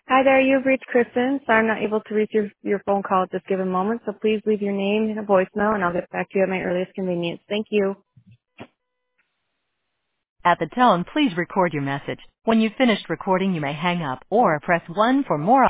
Hi there, you've reached Kristen. Sorry I'm not able to reach your phone call at this given moment, so please leave your name and a voicemail and I'll get back to you at my earliest convenience. Thank you. At the tone, please record your message. When you've finished recording, you may hang up or press 1 for more